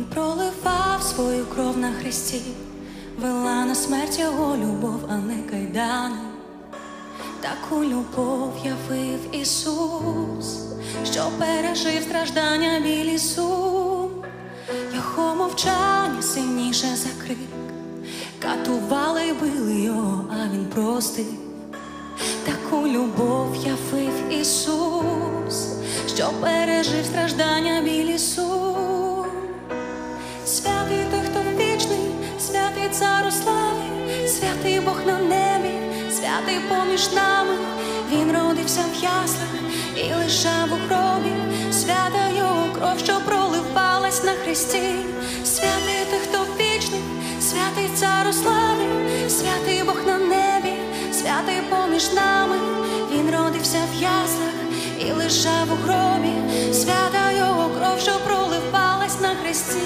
проливав свою кров на хресті, вела на смерть його любов, а не кайдани. Таку любов явив Ісус, що пережив страждання, біль і сум. Його мовчання сильніше за крик, катували й били його, а він простив. Таку любов явив Ісус, що пережив страждання, біль і сум. Святий той, хто вічний, святий цар у славі, святий Бог на небі, святий поміж нами. Він родився в яслах і лежав у гробі, свята його кров, що проливалась на хресті. Святий той, хто вічний, святий цар у славі, святий Бог на небі, святий поміж нами. Він родився в яслах і лежав у гробі, свята його кров, що проливалась на хресті.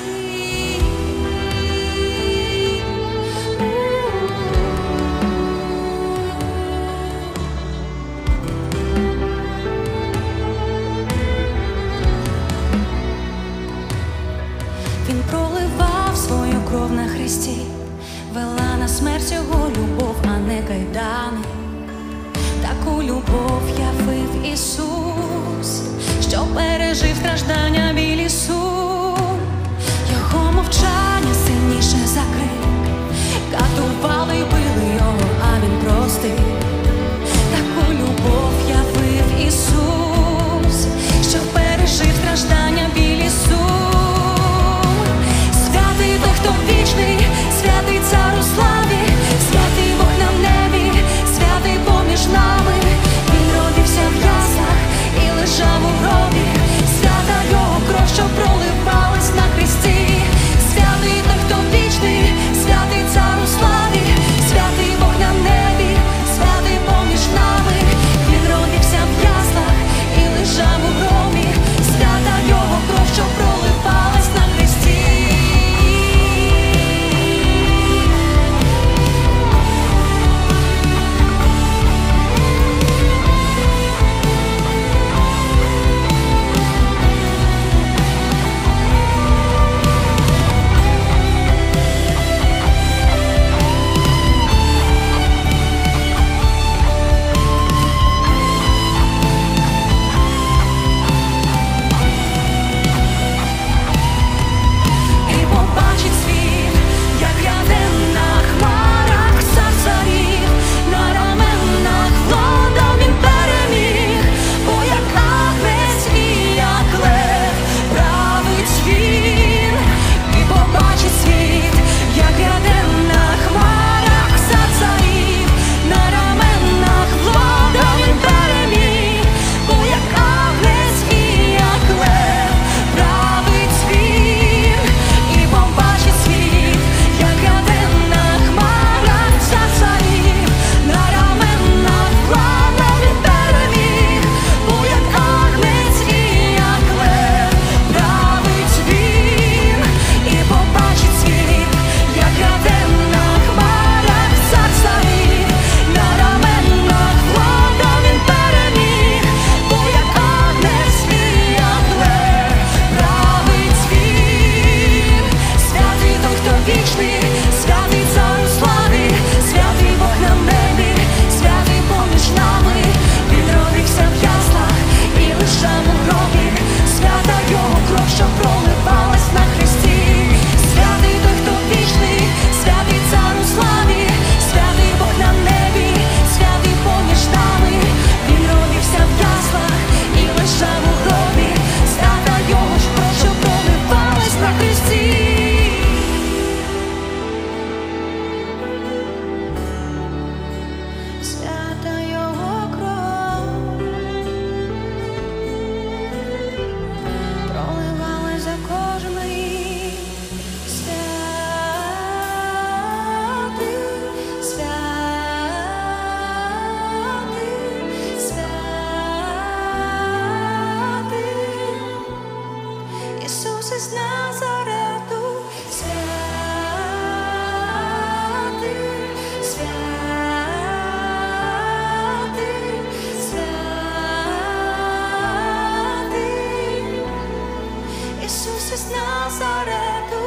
Він проливав свою кров на хресті, вела на смерть його любов, а не кайдани. Таку любов явив Ісус, що пережив страждання, біль і сум. Його мовчання сильніше за крик, катували й били його, а він простив. Таку любов явив Ісус, що пережив страждання, біль і сум. Святий той, хто вічний, святий цар у славі, святий Бог на небі, святий поміж нами. Він родився в яслах і лежав у гробі, свята його кров, що проливалась на хресті. Святий той, хто вічний, святий цар у славі, святий Бог на небі, святий поміж нами. Він родився в яслах і лежав у гробі, свята його кров, що проливалась на хресті. Ісус Назарету, святий, святий, святий, Ісус із Назарету.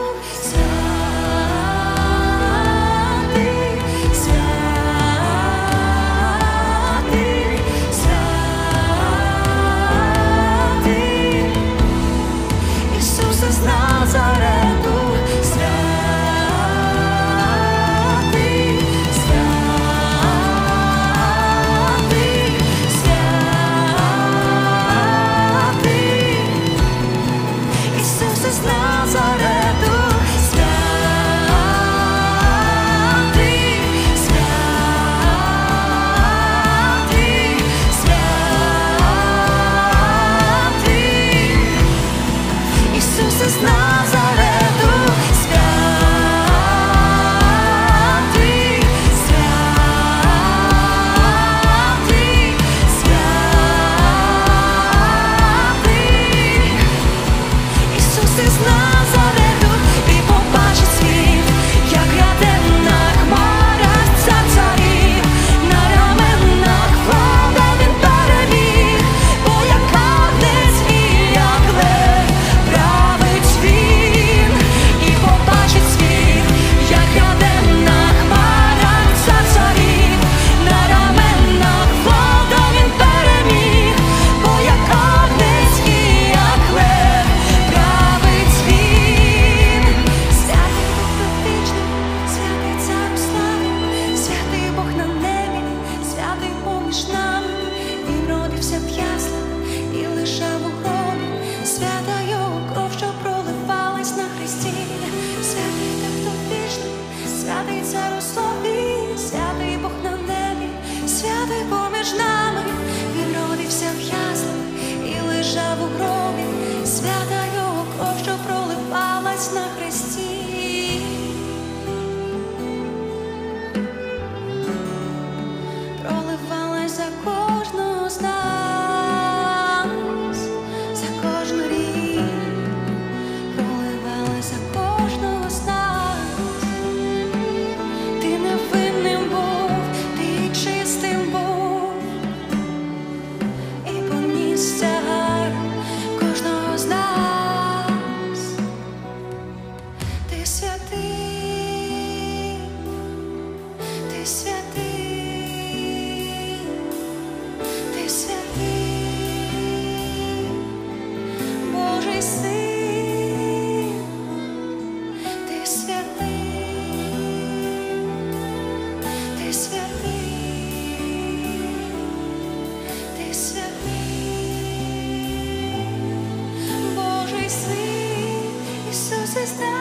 святий, ти святий, ти святий, Божий Син, ти святий, ти святий, ти святий, Божий Син, Ісус із